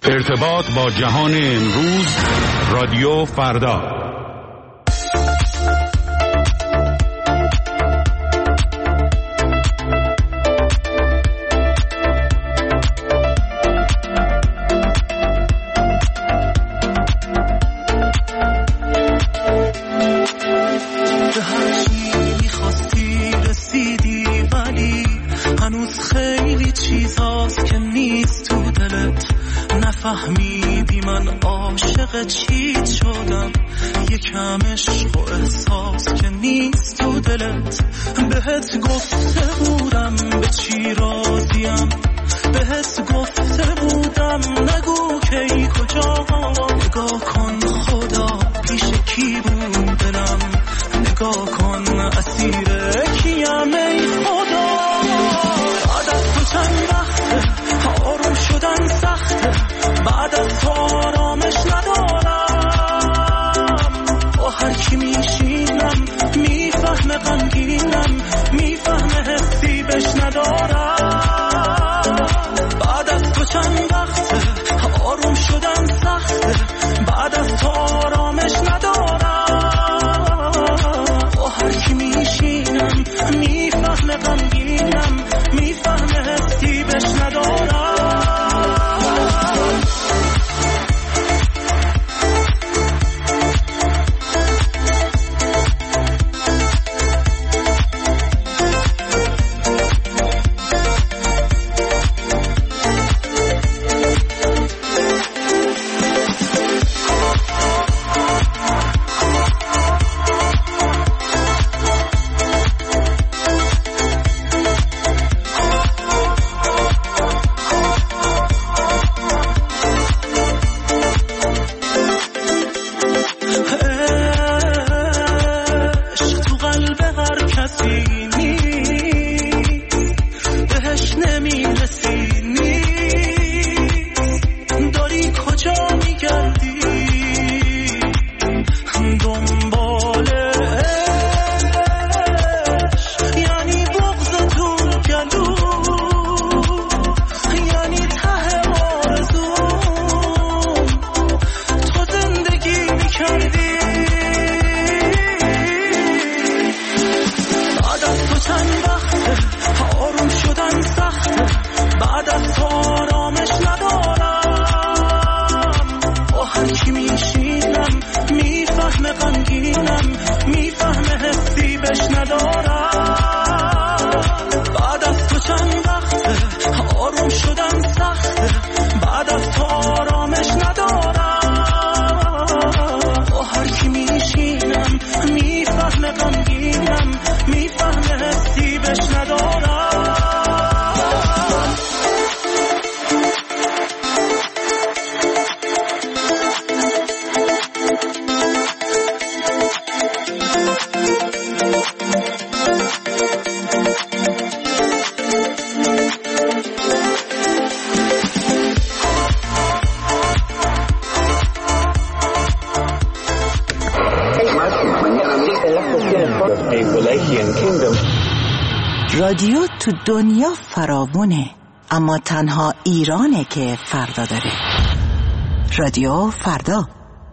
ارتباط با جهان امروز، رادیو فردا. فهمیدی من عاشق چیت شدم، یکم عشق و احساس که نیست تو دلت. بهت گفته بودم به چی راضیم، بهت گفته بودم نگو کی کجا. نگاه کن خدا پیش کی بود دلم، نگاه کن اسیر کیم ای خدا. بعد از تو چند وقته آروم شدن سخته، بعد از تو آرامش ندارم. با هر کی میشینم میفهمه غمگینم، میفهمه حسی بش ندارم. بعد از تو چند وقته آروم شدن سخته، بعد از تو آرامش ندارم. با هر کی میشینم میفهمه غمگینم، میفهمه حسی بش ندارم. رادیو تو دنیا فراوونه، اما تنها ایرانه که فردا داره. رادیو فردا.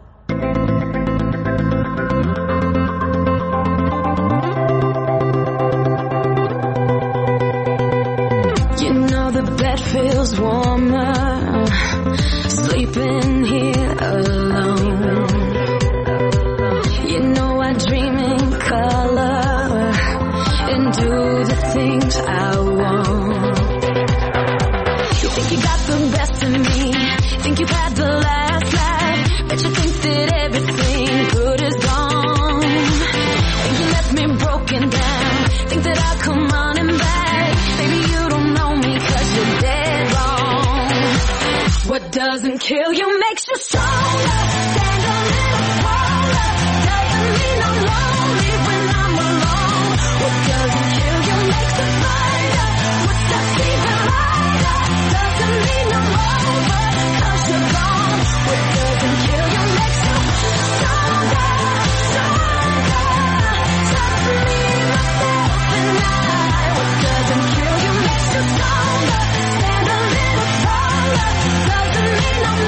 You know the bed feels warmer sleeping here alone. You know I dream in color and do the things I want. You think you got the best of me, think you've had the last laugh, but you think that everything good is gone. Think you left me broken down, think that I'll come running back. Baby, you don't know me 'cause you're dead wrong. What doesn't kill you makes you stronger. Stand a little taller. Doesn't mean I'm lonely when I'm alone. What doesn't kill you makes you brighter. What's that even lighter? Doesn't mean I'm over 'cause you're gone. What doesn't kill you makes you stronger, stronger. Just me, myself, and I. What doesn't kill you makes you stronger. Stand a little taller. Doesn't mean I'm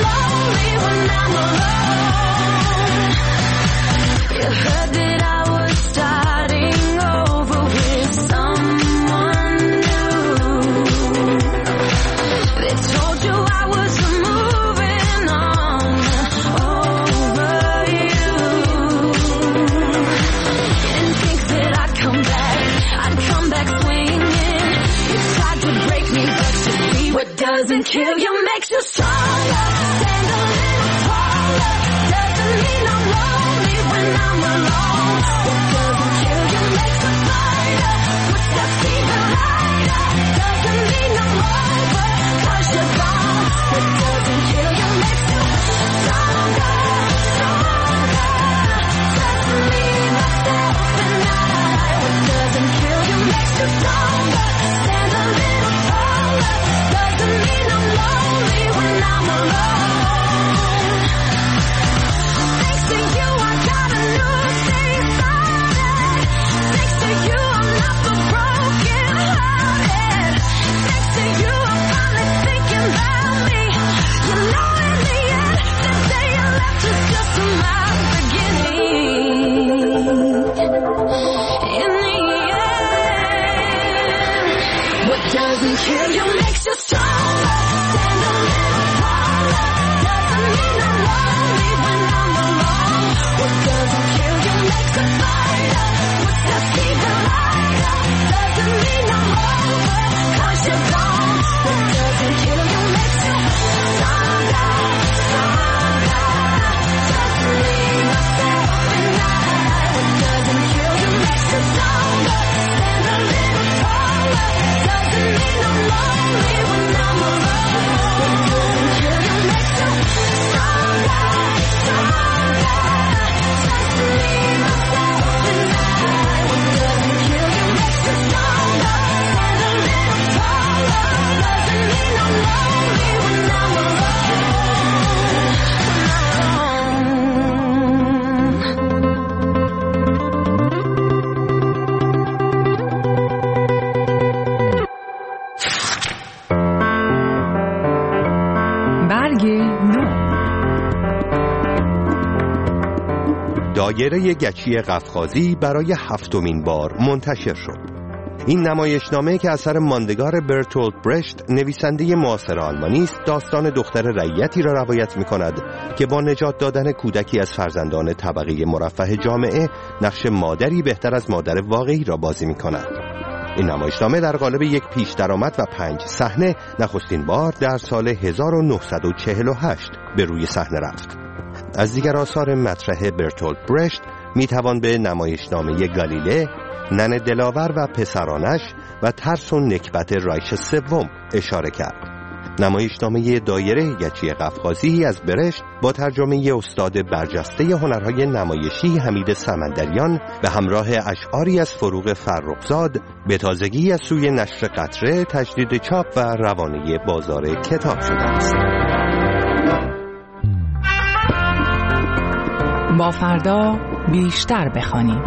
kill you makes you stronger. Stand a little taller. Doesn't mean I'm lonely when I'm alone. What doesn't kill you makes us fighter. Footsteps even lighter. Doesn't mean I'm over, 'cause you're gone. What doesn't kill you makes you stronger, stronger. Just me, myself, and I. What doesn't kill you makes you stronger. Stand a little taller. Doesn't mean I'm lonely when I'm alone. Thanks to you, I got a new day started. Thanks to you, I'm not so broken hearted. Thanks to you, I'm finally thinking about me. You know, in the end, the day you left is just my beginning. In the end, what doesn't kill you makes you stronger. Stand a little taller. Doesn't mean I'm lonely when I'm alone. What doesn't kill you makes a fighter. What's that even lighter? Doesn't mean I'm over, 'cause you're gone. What doesn't kill you makes you stronger, stronger. Just me, myself, and I. What doesn't kill you makes you stronger. Stand a little taller. Doesn't mean I'm lonely when I'm alone. What doesn't kill you makes you stronger, stronger. Just me, myself, and I. What doesn't kill you makes you stronger. Stand a little taller. Doesn't mean I'm lonely when I'm alone. برگ نو. دایره گچی قفقازی برای 7مین بار منتشر شد. این نمایشنامه که اثر ماندگار برتولت برشت نویسنده معاصر آلمانی است، داستان دختر رعیتی را روایت می‌کند که با نجات دادن کودکی از فرزندان طبقه مرفه جامعه نقش مادری بهتر از مادر واقعی را بازی می‌کند. این نمایشنامه در قالب یک پیش درآمد و 5 صحنه نخستین بار در سال 1948 به روی صحنه رفت. از دیگر آثار مطرح برتولت برشت میتوان به نمایشنامه گالیله، نن دلاور و پسرانش و ترس و نکبت رایش سوم اشاره کرد. نمایشنامه دایره گچی قفقازی از برشت با ترجمه استاد برجسته هنرهای نمایشی حمید سمندریان به همراه اشعاری از فروغ فرخزاد به تازگی از سوی نشر قطره تجدید چاپ و روانه بازار کتاب شده است. با فردا بیشتر بخوانیم.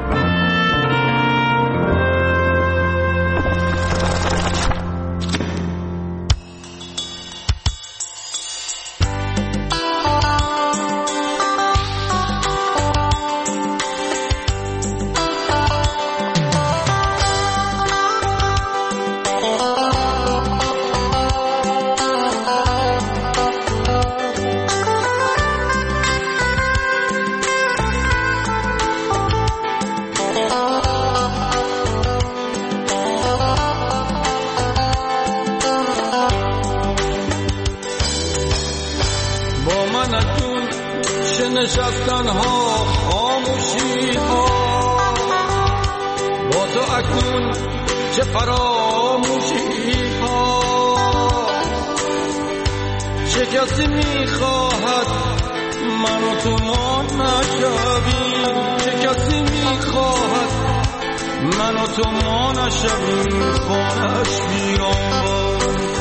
نشستن ها خاموشی ها با تو اکنون چه فراموشی ها چه کسی میخواهد من و تو ما نشویم چه کسی میخواهد من و تو ما نشویم خانش بیام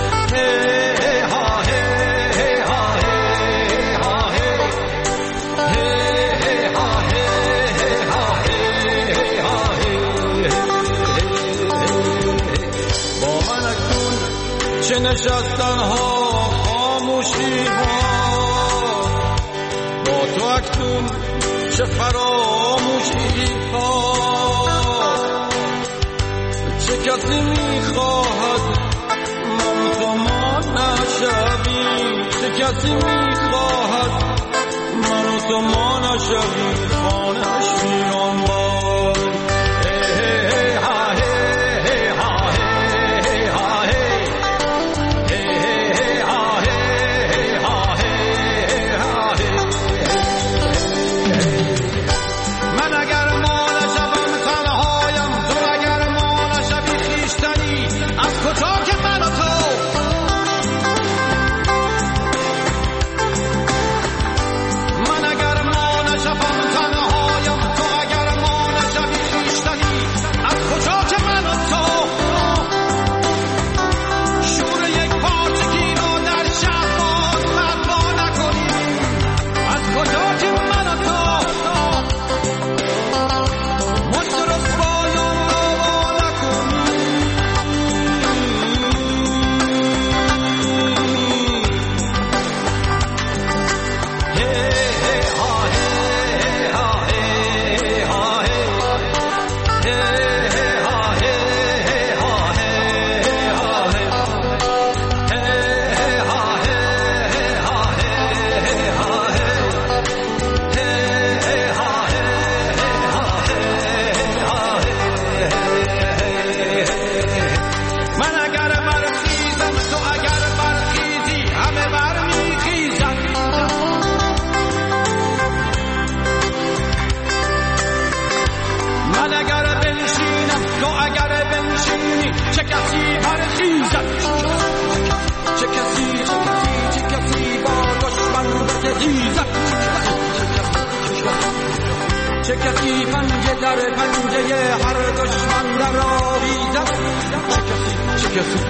چه نشستن ها خاموشی ها با تو اکنون چه فراموشی ها چه کسی میخواهد من تو ما نشویم چه کسی میخواهد من تو ما نشویم خانش بیران باد در پنجه هر دشمن در آویزم. چه کسی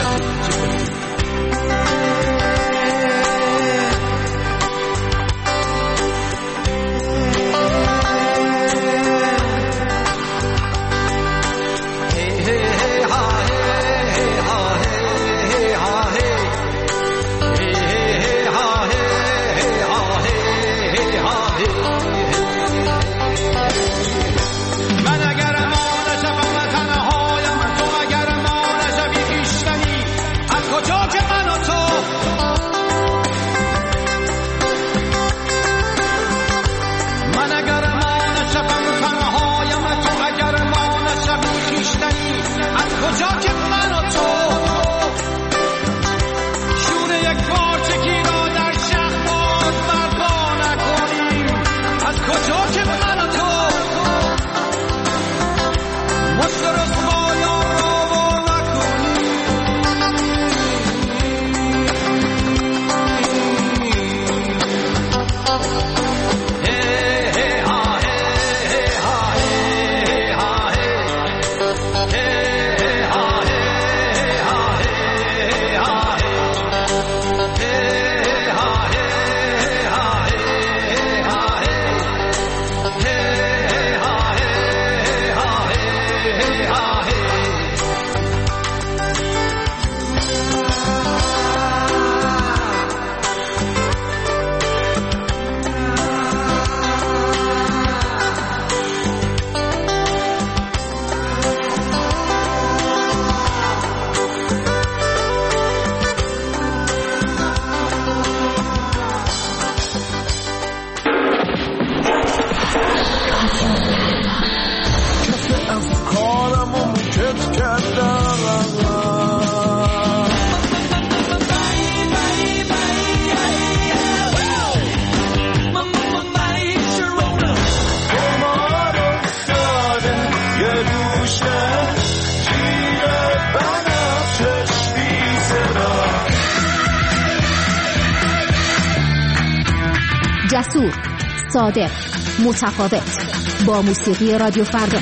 جسور، صادق، متفاوت، با موسیقی رادیو فردا.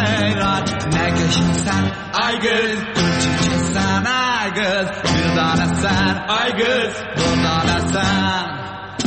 Aygül, Gülçin Çesen, Aygül, bir tanesen. sen ay kız bunlara sen.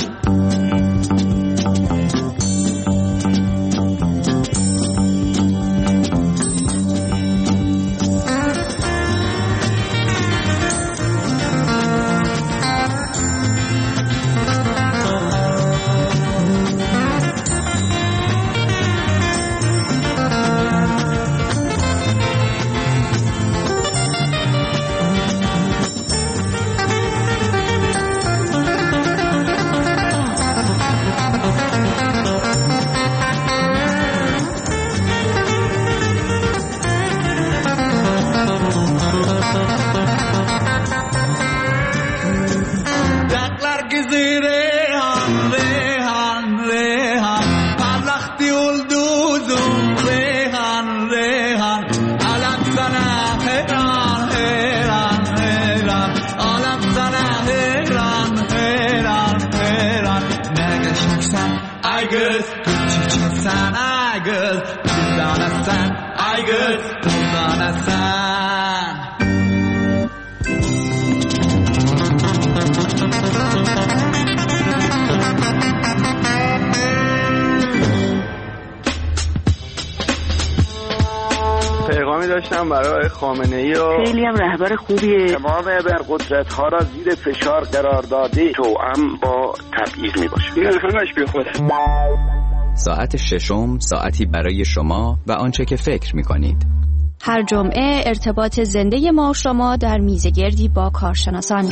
داشتم برای خامنه‌ای و خیلی هم رهبر خوبیه. تمام ابرقدرت‌ها را زیر فشار قرار داده توأم با تبعیض میباشه. این همش بی خوده. ساعت ششم ساعتی برای شما و آنچه که فکر می‌کنید. هر جمعه ارتباط زنده ما و شما در میزگردی با کارشناسان.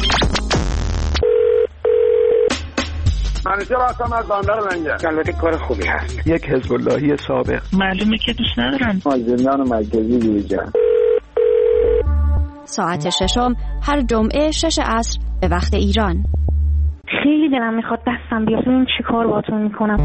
منیجر هستم از بندر منجر. البته کار خوبی هست. یک حزب اللهی سابق. معلومه که دوست ندارم. زندان مرکزی بیرجان. ساعت ششم هر جمعه 6 عصر به وقت ایران. خیلی دلم میخواد دستم بیاد. این چی کار باهاتون میکنم؟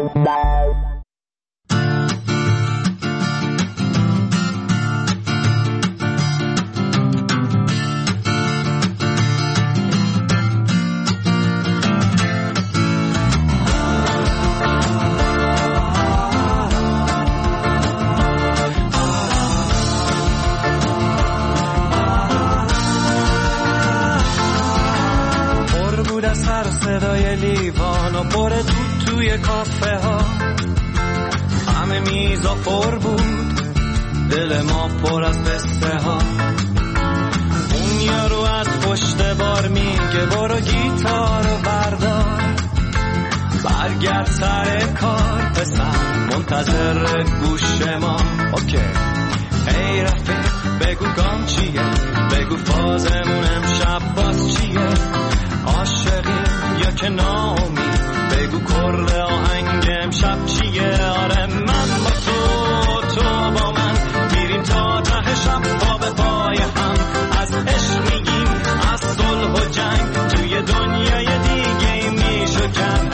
سر صدای لیوان و پر دود توی کافه ها، همه میزا پر بود، دل ما پر از قصه ها. اون یارو از پشت بار میگه برو گیتارو بردار، برگرد سر کار پسر منتظر گوش ما. اوکی ای رفیق بگو گام چیه، بگو فازمون امشب باز چیه، عاشقی یا که ناامید، بگو کرد آهنگ امشب چیه. آره من با تو با من میریم تا ته شب پا به پای هم، از عشق میگیم از صلح و جنگ، توی دنیای دیگه میشو کم.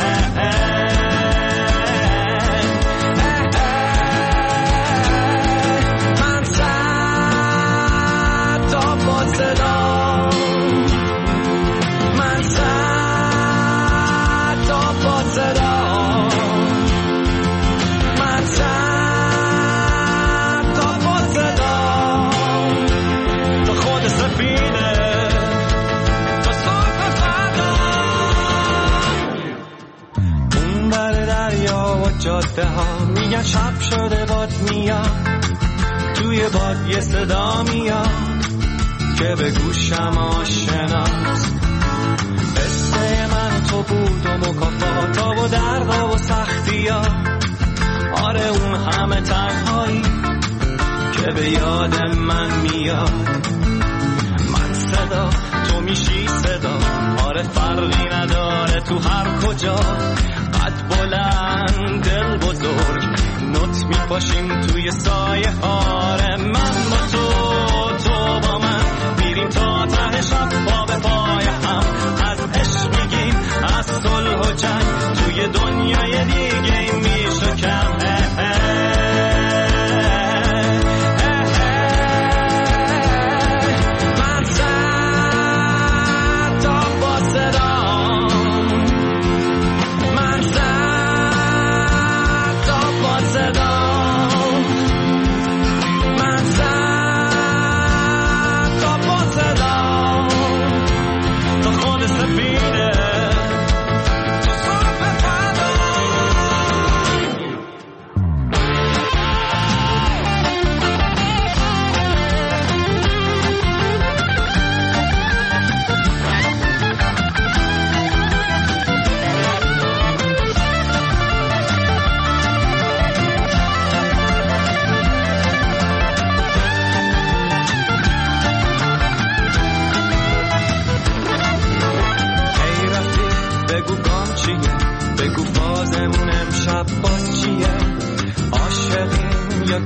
من صد تا با صدا، جاده ها میگن شب شده باد میاد، توی باد یه صدا میاد که به گوشم آشناست. قصه من تو بود و مکافاتا و دردا و سختی ها، آره اون همه تنهایی که به یاد من میاد. من صدا تو میشی صدا، آره فرقی نداره تو هر کجا، قد بلند دل بزرگ نوت میپاشیم توی سایه هاره. من با تو با من میریم تا ته شب پا به پای هم، از عشق میگیم از صلح و جنگ، توی دنیای دیگه میشه کم. من صد تا با صدا، من صد تا با صدا، من صد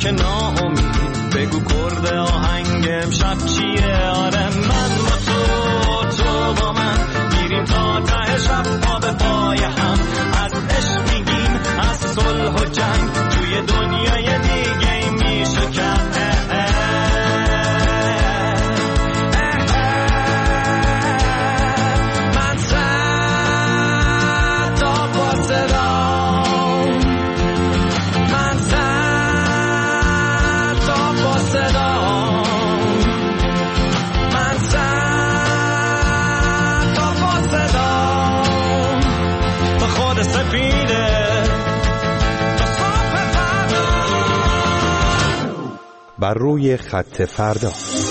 که ناامید بگو کرد آهنگ امشب چیه. آره من با تو با من میریم تا ته شب پا به پای هم، از عشق میگیم از صلح و جنگ توی دنیای دیگه میشه کرد. بر روی خط فردا.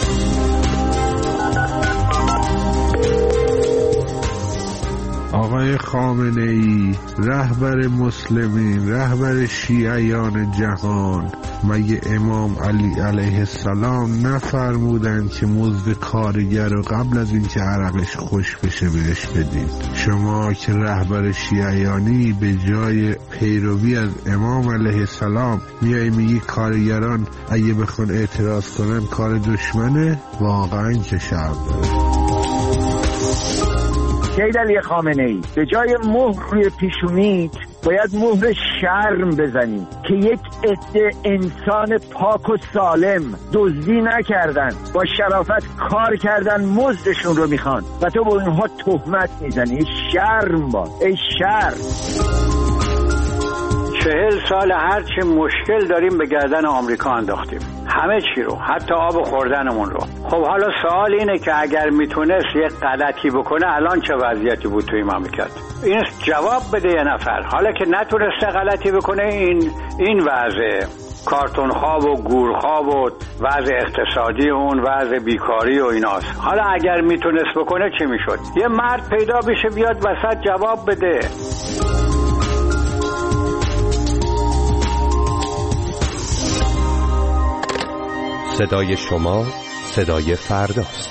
آقای خامنه‌ای، رهبر مسلمین، رهبر شیعیان جهان، مگه امام علی علیه السلام نفرمودن که مزد کارگر رو قبل از اینکه عرقش خوش بشه بهش بدید؟ شما که رهبر شیعیانی به جای پیروی از امام علیه السلام میای میگی کارگران اگه بخون اعتراض کنن کار دشمنه؟ واقعا که شرم داره. سید علی خامنه‌ای، به جای مهر روی پیشونیت باید مهر شرم بزنی که یک عده انسان پاک و سالم دزدی نکردن، با شرافت کار کردن، مزدشون رو میخوان و تو با اینها تهمت میزنی. شرم با، ای شرم. 40 سال هرچی مشکل داریم به گردن آمریکا انداختیم، همه چی رو، حتی آب خوردنمون رو. خب حالا سوال اینه که اگر میتونست یک غلطی بکنه الان چه وضعیتی بود توی مملکت؟ این جواب بده یه نفر. حالا که نتونسته غلطی بکنه، این وضع کارتون خواب و گور خواب و وضع اقتصادی اون وضع بیکاری و ایناست. حالا اگر میتونست بکنه چی میشد؟ یه مرد پیدا بشه بیاد وسط جواب بده. صدای شما صدای فرداست.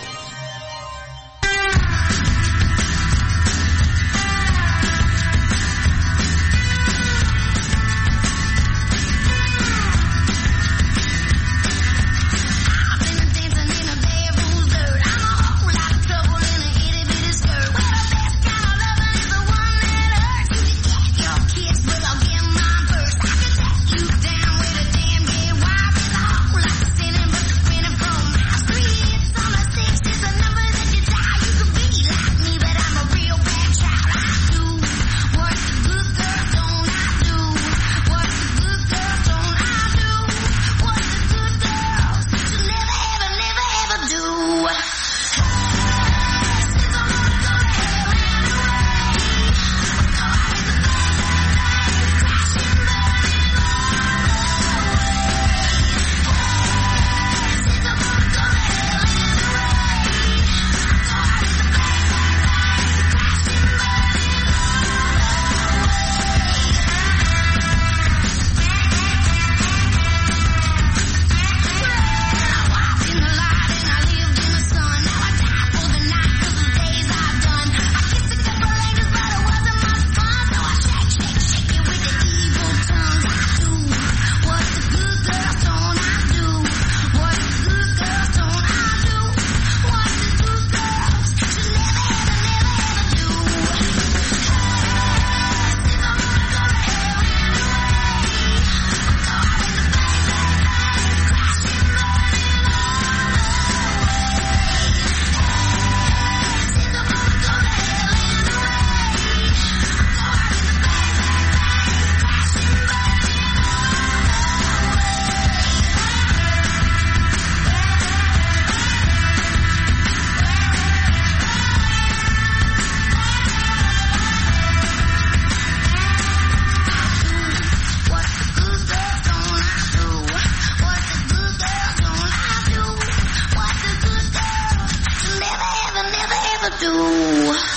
do.